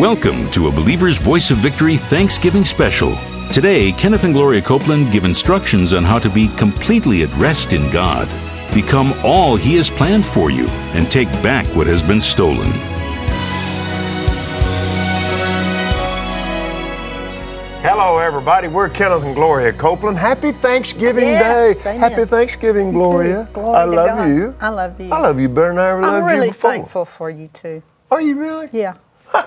Welcome to a Believer's Voice of Victory Thanksgiving Special. Today, Kenneth and Gloria Copeland give instructions on how to be completely at rest in God, become all He has planned for you, and take back what has been stolen. Hello, everybody. We're Kenneth and Gloria Copeland. Happy Thanksgiving Yes, Day. amen. Happy Thanksgiving, Gloria. Glory I to love God. you. I love you. I love you better than I ever loved I'm you really before. thankful for you too. Are you really? Yeah.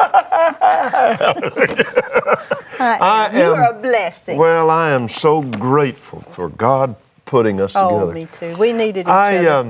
I you am- are a blessing. Well, I am so grateful for God putting us Oh, together. me too. We needed each other.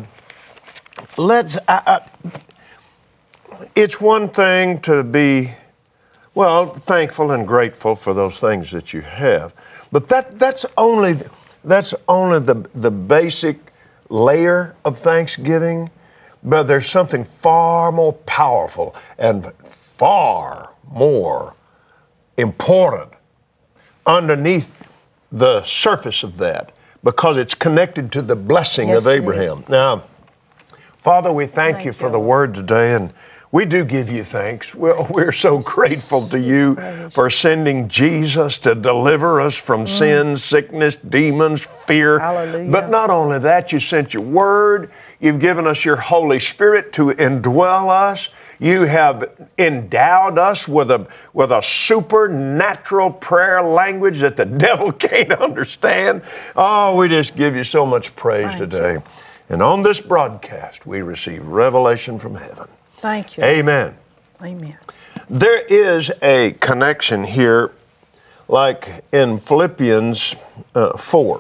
It's one thing to be, well, thankful and grateful for those things that you have, but that's only the basic layer of Thanksgiving. But there's something far more powerful and far more important underneath the surface of that, because it's connected to the blessing Yes, of it Abraham. Now, Father, we thank you Thank for you, the Lord. word today, and we do give you thanks. We're so grateful to you for sending Jesus to deliver us from sin, sickness, demons, fear. Hallelujah. But not only that, you sent your word. You've given us your Holy Spirit to indwell us. You have endowed us with a supernatural prayer language that the devil can't understand. Oh, we just give you so much praise Thank today. And on this broadcast, we receive revelation from heaven. Thank you. Amen. Amen. There is a connection here, like in Philippians 4.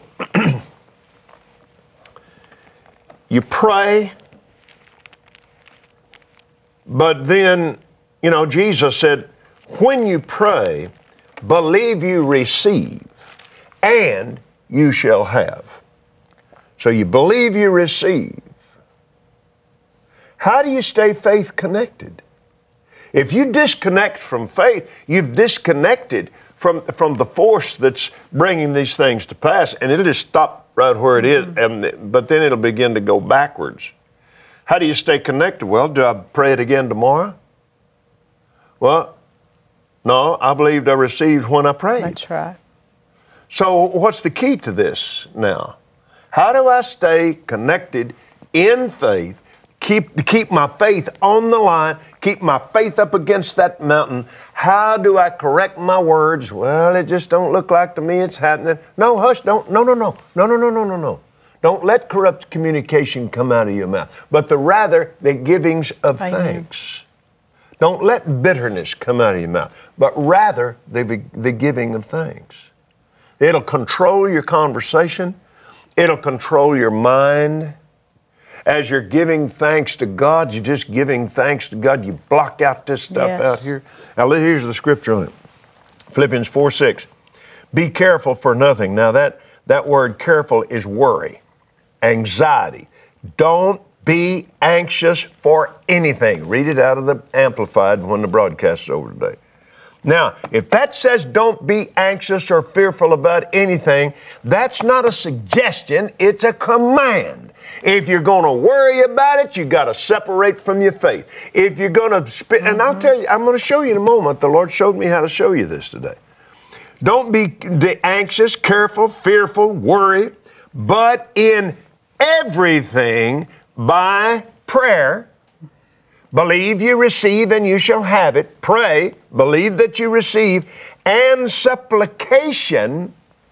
You pray, but then, Jesus said, when you pray, believe you receive, and you shall have. So you believe you receive. How do you stay faith connected? If you disconnect from faith, you've disconnected from the force that's bringing these things to pass, and it'll just stop right where it is, but then it'll begin to go backwards. How do you stay connected? Well, do I pray it again tomorrow? Well, no, I believed I received when I prayed. That's right. So what's the key to this now? How do I stay connected in faith, keep my faith on the line, keep my faith up against that mountain? How do I correct my words? Well, it just don't look like to me it's happening. No, hush, don't, no. Don't let corrupt communication come out of your mouth, but rather the givings of Amen. thanks. Don't let bitterness come out of your mouth, but rather the giving of thanks. It'll control your conversation. It'll control your mind. As you're giving thanks to God, you're just giving thanks to God. You block out this stuff Yes. out here. Now, here's the scripture on it. Philippians 4:6. Be careful for nothing. Now, that word careful is worry, anxiety. Don't be anxious for anything. Read it out of the Amplified when the broadcast is over today. Now, if that says don't be anxious or fearful about anything, that's not a suggestion, it's a command. If you're going to worry about it, you got to separate from your faith. If you're going to and I'll tell you, I'm going to show you in a moment. The Lord showed me how to show you this today. Don't be anxious, careful, fearful, worry, but in everything by prayer, believe you receive and you shall have it. Pray, believe that you receive, and supplication.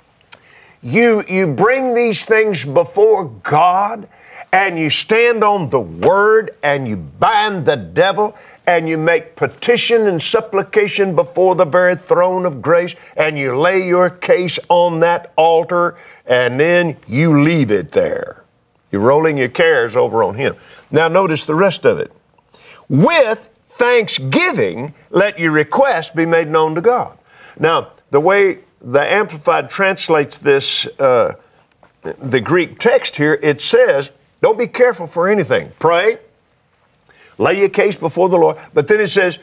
You bring these things before God, and you stand on the Word, and you bind the devil, and you make petition and supplication before the very throne of grace, and you lay your case on that altar, and then you leave it there. You're rolling your cares over on Him. Now notice the rest of it. With thanksgiving, let your request be made known to God. Now, the way the Amplified translates this, the Greek text here, it says, don't be careful for anything. Pray, lay your case before the Lord. But then it says,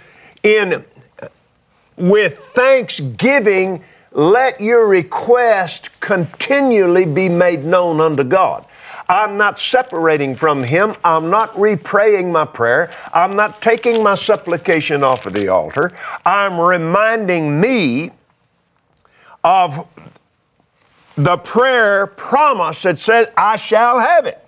with thanksgiving, let your request continually be made known unto God. I'm not separating from Him. I'm not repraying my prayer. I'm not taking my supplication off of the altar. I'm reminding me of the prayer promise that says, I shall have it.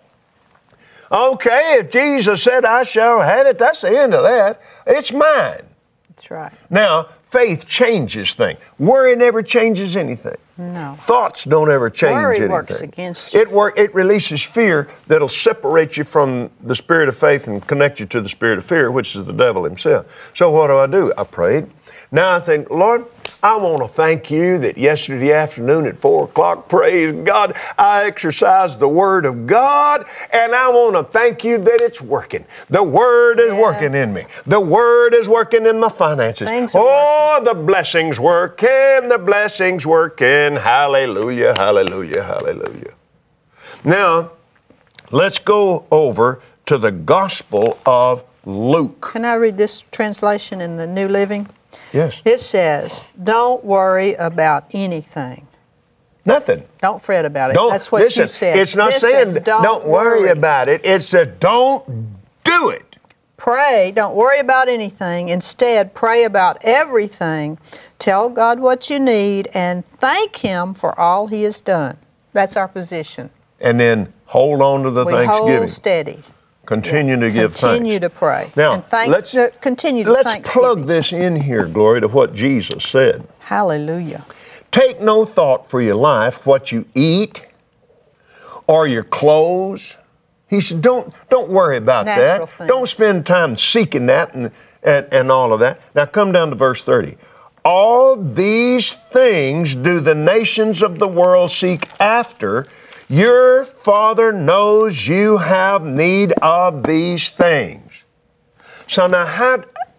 Okay, if Jesus said, I shall have it, that's the end of that. It's mine. That's right. Now, faith changes things. Worry never changes anything. No. Thoughts don't ever change anything. Worry works against you. It releases fear that'll separate you from the spirit of faith and connect you to the spirit of fear, which is the devil himself. So what do? I prayed. Now I think, Lord, I want to thank you that yesterday afternoon at 4 o'clock, praise God, I exercised the Word of God, and I want to thank you that it's working. The Word is working in me. The Word is working in my finances. The blessings working, the blessings working. Hallelujah, hallelujah, hallelujah. Now, let's go over to the Gospel of Luke. Can I read this translation in the New Living? Yes. It says, don't worry about anything. Nothing. Don't fret about it. That's what listen, you said. It's not saying don't worry about it. It said don't do it. Pray. Don't worry about anything. Instead, pray about everything. Tell God what you need and thank Him for all He has done. That's our position. And then hold on to the Thanksgiving. Hold steady. Continue to give thanks. Continue to pray. Now, continue to let's plug this in here, Glory, to what Jesus said. Hallelujah. Take no thought for your life, what you eat or your clothes. He said, don't worry about Natural that. things. Don't spend time seeking that and all of that. Now come down to verse 30. All these things do the nations of the world seek after. Your Father knows you have need of these things. So now how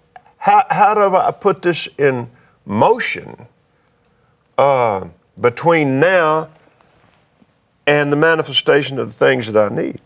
do I put this in motion between now and the manifestation of the things that I need?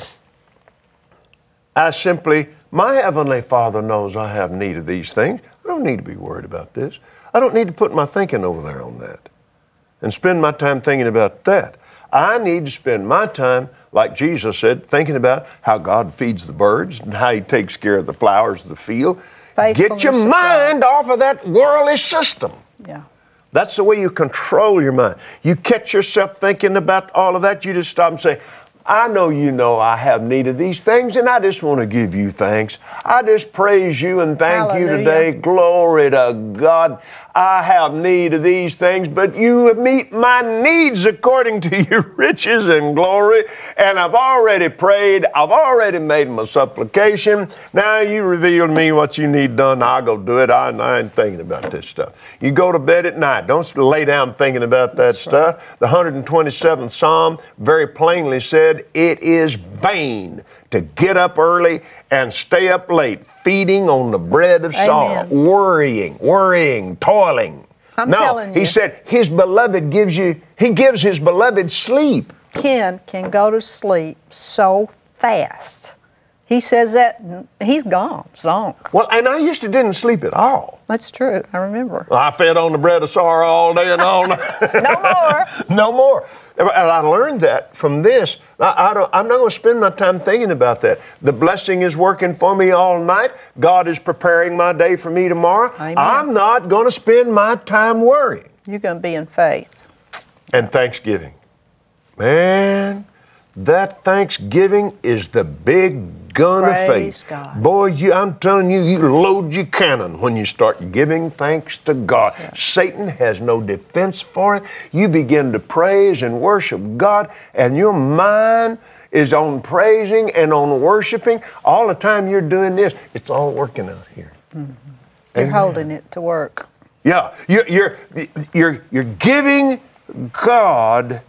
My Heavenly Father knows I have need of these things. I don't need to be worried about this. I don't need to put my thinking over there on that and spend my time thinking about that. I need to spend my time, like Jesus said, thinking about how God feeds the birds and how He takes care of the flowers of the field. Get your mind off of that worldly system. Yeah. That's the way you control your mind. You catch yourself thinking about all of that, you just stop and say, I know you know I have need of these things, and I just want to give you thanks. I just praise you and thank you today. Glory to God. I have need of these things, but you meet my needs according to your riches and glory. And I've already prayed. I've already made my supplication. Now you reveal to me what you need done. I'll go do it. I ain't thinking about this stuff. You go to bed at night. Don't lay down thinking about that stuff. The 127th Psalm very plainly said, it is vain to get up early and stay up late, feeding on the bread of sorrow, worrying, toiling. I'm telling you. He said his beloved he gives his beloved sleep. Ken can go to sleep so fast. He says that he's gone, zonk. Well, and I used to didn't sleep at all. That's true, I remember. I fed on the bread of sorrow all day and all night. No more. No more. And I learned that from this. I'm not going to spend my time thinking about that. The blessing is working for me all night. God is preparing my day for me tomorrow. Amen. I'm not going to spend my time worrying. You're going to be in faith. And Thanksgiving. Man, that Thanksgiving is the big gun of faith. God. Boy, I'm telling you, you load your cannon when you start giving thanks to God. Yeah. Satan has no defense for it. You begin to praise and worship God, and your mind is on praising and on worshiping. All the time you're doing this, it's all working out here. Mm-hmm. You're holding it to work. Yeah, you're giving God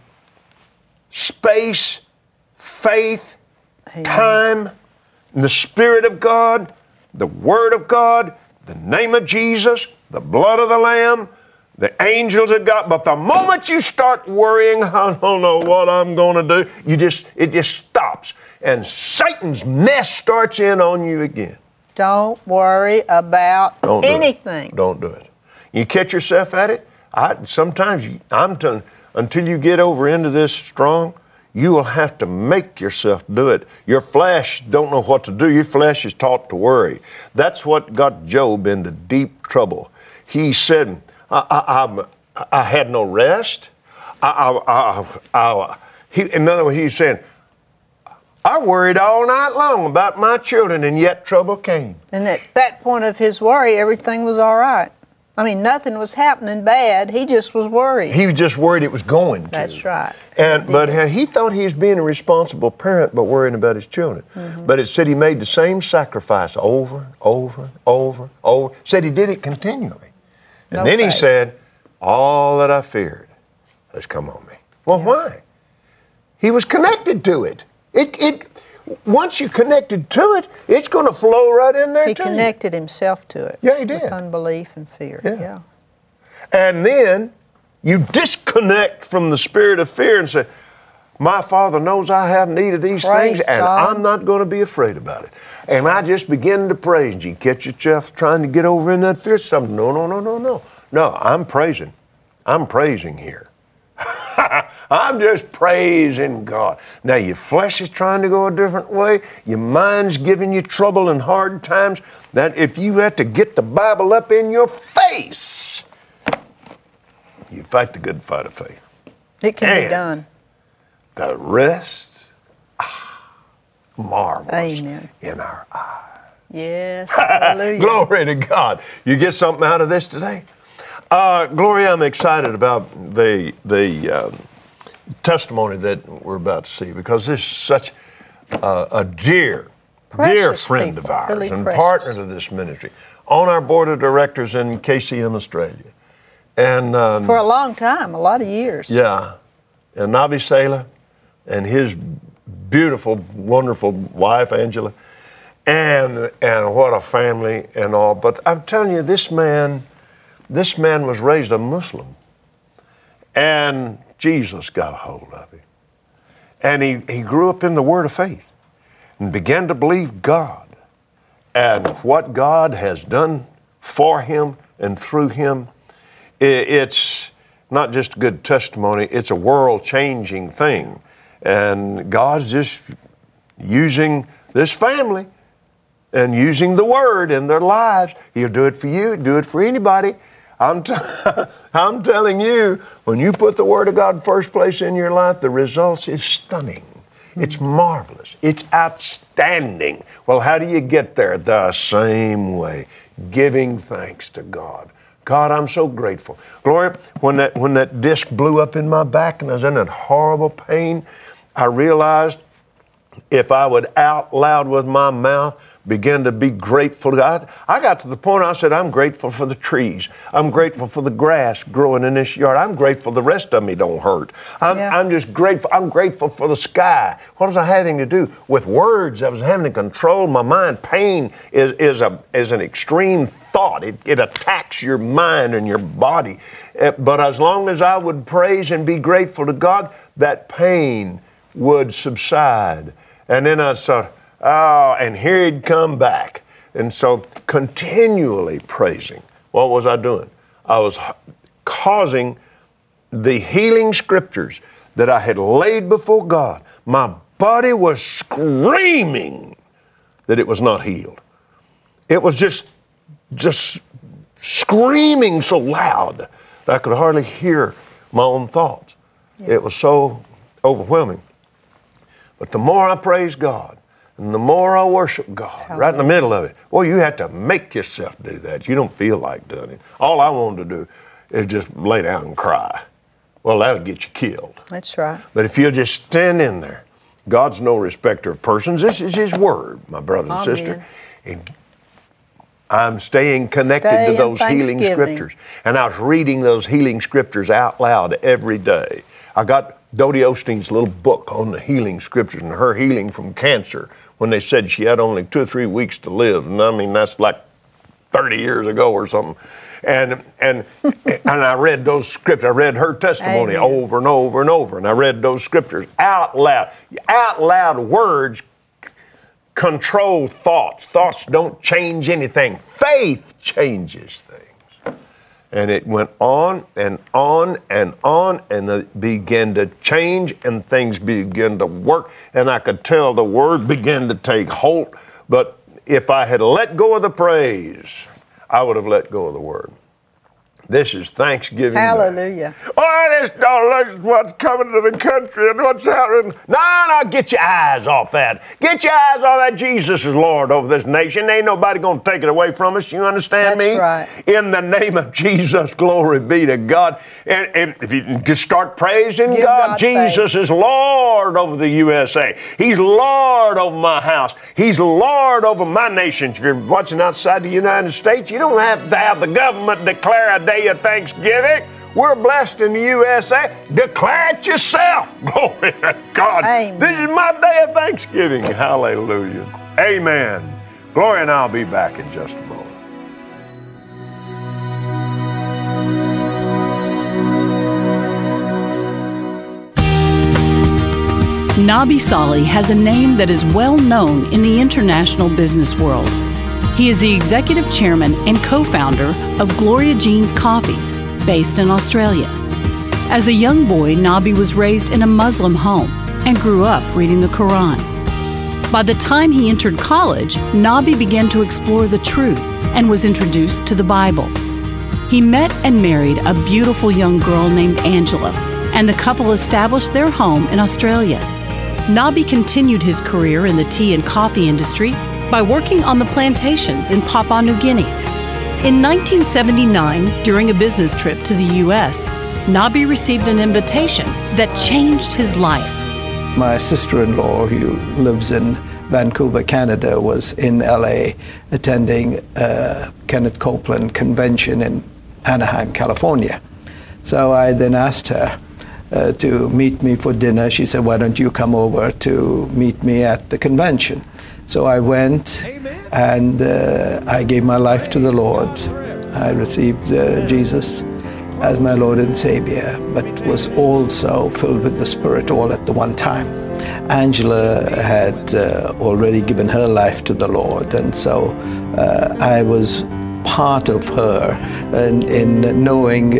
space, faith, Amen. Time, the Spirit of God, the Word of God, the name of Jesus, the blood of the Lamb, the angels of God. But the moment you start worrying, I don't know what I'm going to do, it just stops. And Satan's mess starts in on you again. Don't worry about anything. Don't do it. You catch yourself at it. Sometimes I'm telling you, until you get over into this strong, You will have to make yourself do it. Your flesh don't know what to do. Your flesh is taught to worry. That's what got Job into deep trouble. He said, I had no rest. In other words, he's saying, I worried all night long about my children, and yet trouble came. And at that point of his worry, everything was all right. I mean, nothing was happening bad. He just was worried. He was just worried it was going to. That's right. But he thought he was being a responsible parent by worrying about his children. Mm-hmm. But it said he made the same sacrifice over, over. Said he did it continually. And then he said, all that I feared has come on me. Well, why? He was connected to it. Once you connected to it, it's going to flow right in there. He connected himself to it. Yeah, he did. With unbelief and fear. Yeah. And then you disconnect from the spirit of fear and say, my Father knows I have need of these things, and I'm not going to be afraid about it. And I just begin to praise. And you catch yourself trying to get over in that fear stuff. No. No, I'm praising. I'm praising here. I'm just praising God. Now your flesh is trying to go a different way. Your mind's giving you trouble and hard times. That if you have to get the Bible up in your face, you fight the good fight of faith. It can be done. The rest, marvelous. Amen. In our eyes. Yes, hallelujah. Glory to God. You get something out of this today? Gloria, I'm excited about the testimony that we're about to see, because this is such a dear friend of ours, really, and partner to this ministry, on our board of directors in KCM Australia. And for a long time, a lot of years. Yeah. And Nabi Sela and his beautiful, wonderful wife, Angela, and what a family and all. But I'm telling you, this man was raised a Muslim, and Jesus got a hold of him. And he grew up in the Word of faith and began to believe God and what God has done for him and through him. It's not just a good testimony, it's a world-changing thing. And God's just using this family and using the Word in their lives. He'll do it for you, do it for anybody. I'm telling you, when you put the Word of God first place in your life, the results is stunning. It's marvelous. It's outstanding. Well, how do you get there? The same way, giving thanks to God. God, I'm so grateful. Gloria, when that disc blew up in my back and I was in that horrible pain, I realized if I would out loud with my mouth begin to be grateful to God. I got to the point I said, I'm grateful for the trees. I'm grateful for the grass growing in this yard. I'm grateful the rest of me don't hurt. I'm just grateful. I'm grateful for the sky. What was I having to do? With words, I was having to control my mind. Pain is an extreme thought. It attacks your mind and your body. But as long as I would praise and be grateful to God, that pain would subside. And then I thought, oh, and here he'd come back. And so continually praising. What was I doing? I was causing the healing scriptures that I had laid before God. My body was screaming that it was not healed. It was just screaming so loud that I could hardly hear my own thoughts. Yeah. It was so overwhelming. But the more I praise God, and the more I worship God, right in the middle of it, well, you have to make yourself do that. You don't feel like doing it. All I wanted to do is just lay down and cry. Well, that'll get you killed. That's right. But if you'll just stand in there, God's no respecter of persons. This is His Word, my brother and sister. And I'm staying connected to those healing scriptures. And I was reading those healing scriptures out loud every day. I got Dodie Osteen's little book on the healing scriptures and her healing from cancer when they said she had only 2 or 3 weeks to live. And I mean, that's like 30 years ago or something. And I read those scriptures. I read her testimony over and over and over. And I read those scriptures out loud. Out loud words control thoughts. Thoughts don't change anything. Faith changes things. And it went on and on and on, and it began to change, and things began to work, and I could tell the Word began to take hold. But if I had let go of the praise, I would have let go of the Word. This is Thanksgiving Day. Hallelujah. Oh, this don't look what's coming to the country and what's happening. No, get your eyes off that. Get your eyes off that. Jesus is Lord over this nation. Ain't nobody going to take it away from us. You understand me? That's right. In the name of Jesus, glory be to God. And if you can just start praising God, Jesus is Lord over the USA. He's Lord over my house. He's Lord over my nation. If you're watching outside the United States, you don't have to have the government declare a day of Thanksgiving. We're blessed in the USA. Declare it yourself. Glory to God. Amen. This is my day of Thanksgiving. Hallelujah. Amen. Gloria and I'll be back in just a moment. Nobby Solly has a name that is well known in the international business world. He is the executive chairman and co-founder of Gloria Jean's Coffees, based in Australia. As a young boy, Nobby was raised in a Muslim home and grew up reading the Quran. By the time he entered college, Nobby began to explore the truth and was introduced to the Bible. He met and married a beautiful young girl named Angela, and the couple established their home in Australia. Nobby continued his career in the tea and coffee industry by working on the plantations in Papua New Guinea. In 1979, during a business trip to the U.S., Nobby received an invitation that changed his life. My sister-in-law, who lives in Vancouver, Canada, was in L.A. attending a Kenneth Copeland convention in Anaheim, California. So I then asked her to meet me for dinner. She said, "Why don't you come over to meet me at the convention?" So I went, and I gave my life to the Lord. I received Jesus as my Lord and Savior, but was also filled with the Spirit all at the one time. Angela had already given her life to the Lord, and so I was part of her in knowing,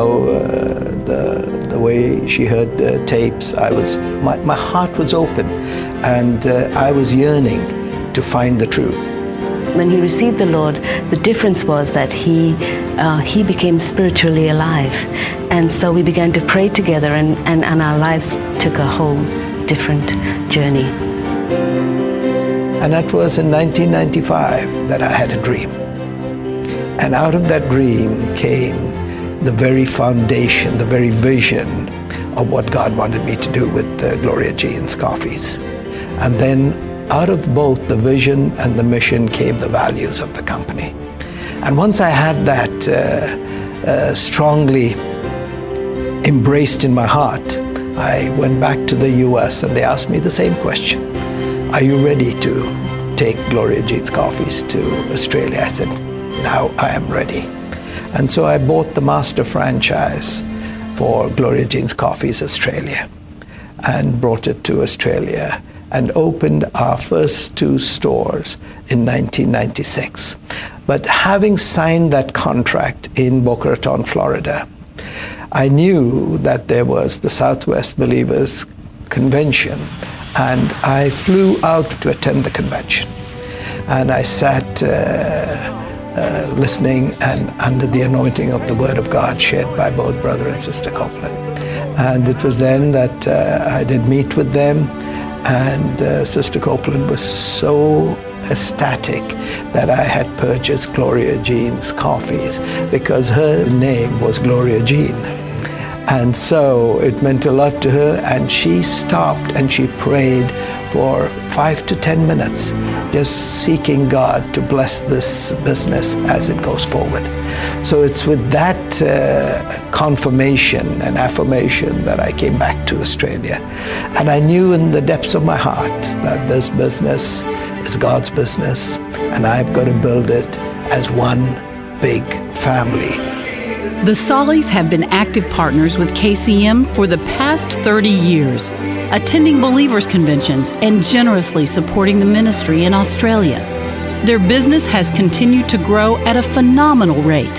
the way she heard tapes. My heart was open, and I was yearning to find the truth. When he received the Lord, the difference was that he became spiritually alive. And so we began to pray together, and our lives took a whole different journey. And that was in 1995 that I had a dream. And out of that dream came the very foundation, the very vision of what God wanted me to do with Gloria Jean's Coffees. And then out of both the vision and the mission came the values of the company. And once I had that strongly embraced in my heart, I went back to the US and they asked me the same question. Are you ready to take Gloria Jean's Coffees to Australia? I said, now I am ready. And so I bought the master franchise for Gloria Jean's Coffees Australia and brought it to Australia and opened our first 2 stores in 1996. But having signed that contract in Boca Raton, Florida, I knew that there was the Southwest Believers Convention, and I flew out to attend the convention. And I sat listening and under the anointing of the Word of God shared by both Brother and Sister Copeland. And it was then that I did meet with them, and Sister Copeland was so ecstatic that I had purchased Gloria Jean's Coffees because her name was Gloria Jean. And so it meant a lot to her, and she stopped and she prayed for 5 to 10 minutes, just seeking God to bless this business as it goes forward. So it's with that confirmation and affirmation that I came back to Australia. And I knew in the depths of my heart that this business is God's business, and I've got to build it as one big family. The Sollys have been active partners with KCM for the past 30 years, attending believers conventions and generously supporting the ministry in Australia. Their business has continued to grow at a phenomenal rate.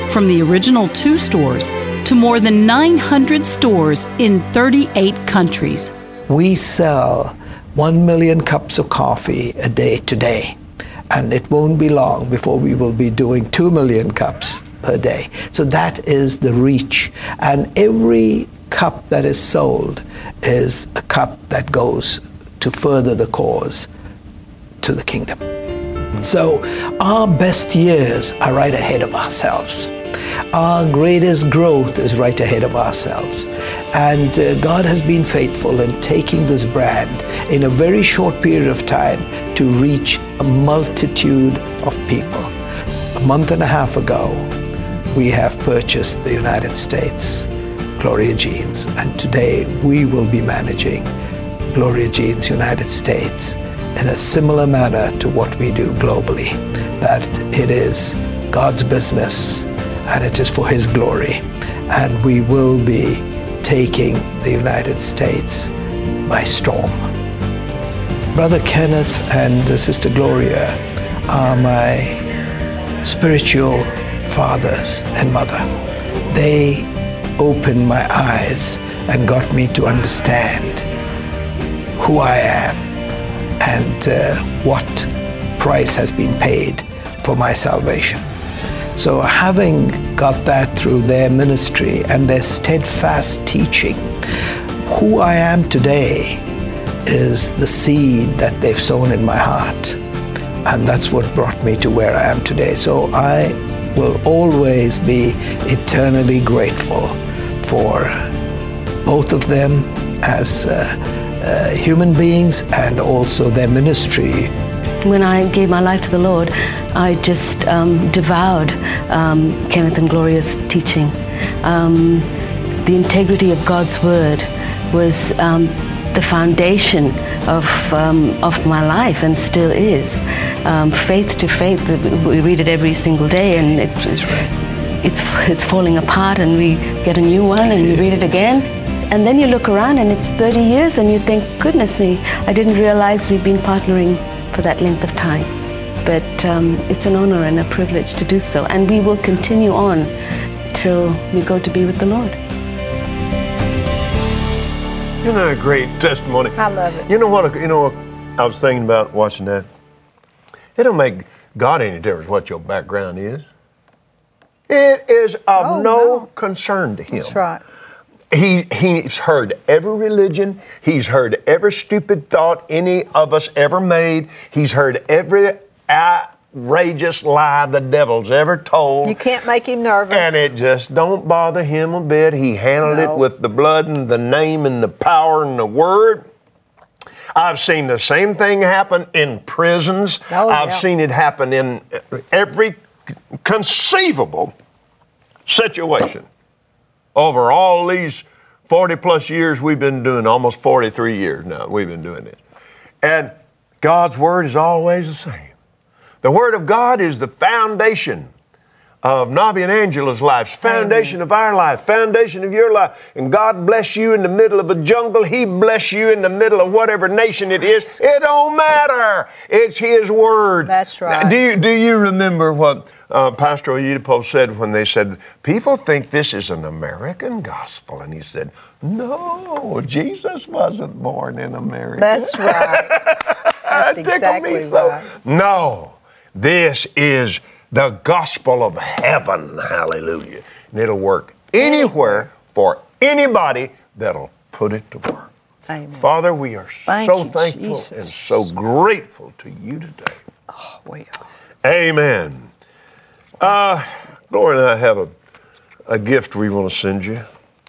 from the original 2 stores to more than 900 stores in 38 countries. We sell 1 million cups of coffee a day today, and it won't be long before we will be doing 2 million cups per day. So that is the reach. And every cup that is sold is a cup that goes to further the cause to the kingdom. So our best years are right ahead of ourselves. Our greatest growth is right ahead of ourselves. And God has been faithful in taking this brand in a very short period of time to reach a multitude of people. A month and a half ago, we have purchased the United States, Gloria Jeans, and today we will be managing Gloria Jeans United States in a similar manner to what we do globally, that it is God's business and it is for His glory. And we will be taking the United States by storm. Brother Kenneth and Sister Gloria are my spiritual fathers and mother. They opened my eyes and got me to understand who I am and what price has been paid for my salvation. So having got that through their ministry and their steadfast teaching, who I am today is the seed that they've sown in my heart. And that's what brought me to where I am today. So I will always be eternally grateful for both of them as human beings and also their ministry. When I gave my life to the Lord, I just devoured Kenneth and Gloria's teaching. The integrity of God's Word was the foundation of my life and still is. Faith to faith, we read it every single day, and it's falling apart, and we get a new one and we read it again. And then you look around and it's 30 years and you think, goodness me, I didn't realize we've been partnering for that length of time. But it's an honor and a privilege to do so. And we will continue on till we go to be with the Lord. Isn't that a great testimony? I love it. You know what I was thinking about watching that? It don't make God any difference what your background is. It is of no concern to Him. That's right. He's heard every religion. He's heard every stupid thought any of us ever made. He's heard every outrageous lie the devil's ever told. You can't make Him nervous. And it just don't bother Him a bit. He handled it with the blood and the name and the power and the word. I've seen the same thing happen in prisons. I've seen it happen in every conceivable situation. Over all these 40 plus years we've been doing, almost 43 years now we've been doing this. And God's Word is always the same. The Word of God is the foundation of Nobby and Angela's lives, foundation of our life, foundation of your life. And God bless you in the middle of a jungle. He bless you in the middle of whatever nation it is. It don't matter. It's His Word. That's right. Now, do you remember what Pastor Oyedepo said when they said, people think this is an American gospel? And he said, no, Jesus wasn't born in America. That's right. That's exactly right. No, this is the gospel of heaven, hallelujah. And it'll work anywhere for anybody that'll put it to work. Amen. Father, we are so thankful Jesus. and so grateful to you today. Oh, we are. Amen. Gloria and I have a gift we want to send you.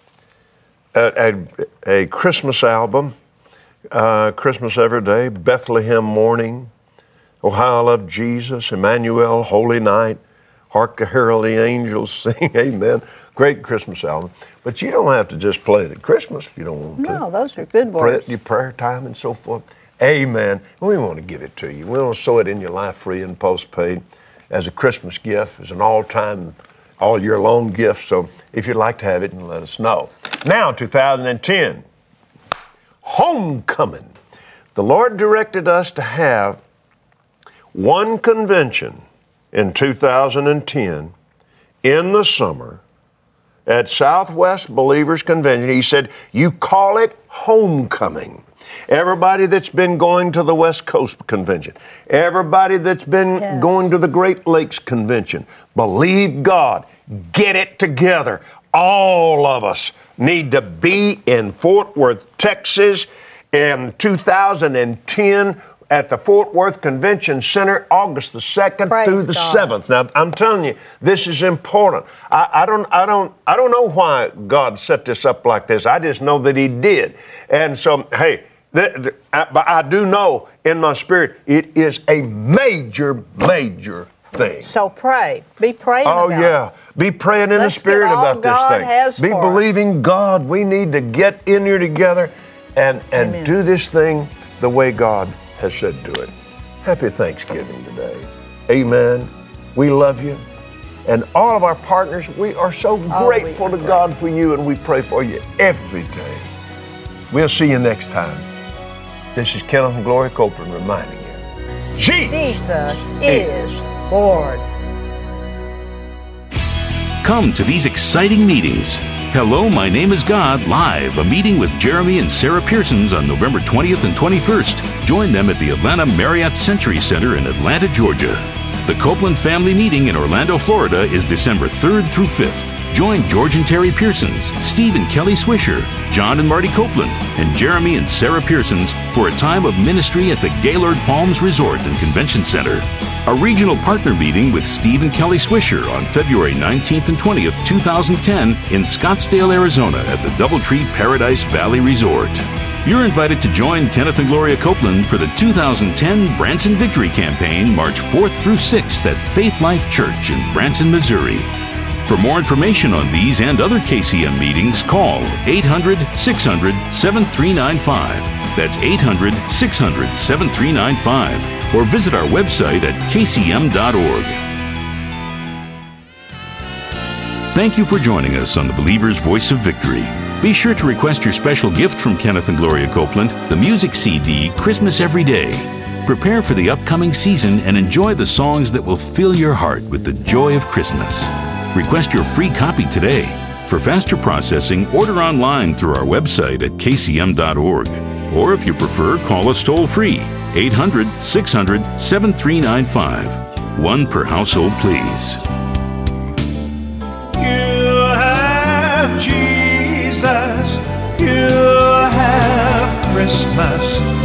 A Christmas album, Christmas Every Day, Bethlehem Morning, Oh, how I love Jesus, Emmanuel, Holy Night, Hark the Herald the Angels Sing, Amen. Great Christmas album. But you don't have to just play it at Christmas if you don't want to. No, those are good Pray it words. in your prayer time and so forth. Amen. We want to give it to you. We want to sow it in your life free and postpaid as a Christmas gift, as an all-time, all-year-long gift. So if you'd like to have it, let us know. Now, 2010, homecoming. The Lord directed us to have one convention in 2010 in the summer at Southwest Believers Convention. He said, you call it homecoming. Everybody that's been going to the West Coast Convention, everybody that's been going to the Great Lakes Convention, believe God, get it together. All of us need to be in Fort Worth, Texas in 2010 at the Fort Worth Convention Center, August the 2nd through the 7th. Now, I'm telling you, this is important. I don't know why God set this up like this. I just know that He did. And so, hey, but I do know in my spirit it is a major, major thing. So pray. Be praying about it. Oh, yeah. Be praying in the Spirit about this thing. Be believing God. We need to get in here together and do this thing the way God has said do it. Happy Thanksgiving today. Amen. We love you. And all of our partners, we are so grateful to God for you, and we pray for you every day. We'll see you next time. This is Kenneth and Gloria Copeland reminding you, Jesus is Lord. Come to these exciting meetings. Hello, My Name is God Live, a meeting with Jeremy and Sarah Pearsons on November 20th and 21st. Join them at the Atlanta Marriott Century Center in Atlanta, Georgia. The Copeland Family Meeting in Orlando, Florida is December 3rd through 5th. Join George and Terry Pearsons, Steve and Kelly Swisher, John and Marty Copeland, and Jeremy and Sarah Pearsons for a time of ministry at the Gaylord Palms Resort and Convention Center. A regional partner meeting with Steve and Kelly Swisher on February 19th and 20th, 2010 in Scottsdale, Arizona at the Doubletree Paradise Valley Resort. You're invited to join Kenneth and Gloria Copeland for the 2010 Branson Victory Campaign, March 4th through 6th at Faith Life Church in Branson, Missouri. For more information on these and other KCM meetings, call 800-600-7395. That's 800-600-7395. Or visit our website at kcm.org. Thank you for joining us on the Believer's Voice of Victory. Be sure to request your special gift from Kenneth and Gloria Copeland, the music CD, Christmas Every Day. Prepare for the upcoming season and enjoy the songs that will fill your heart with the joy of Christmas. Request your free copy today. For faster processing, order online through our website at kcm.org. Or if you prefer, call us toll-free, 800-600-7395. One per household, please. You have Jesus. You have Christmas.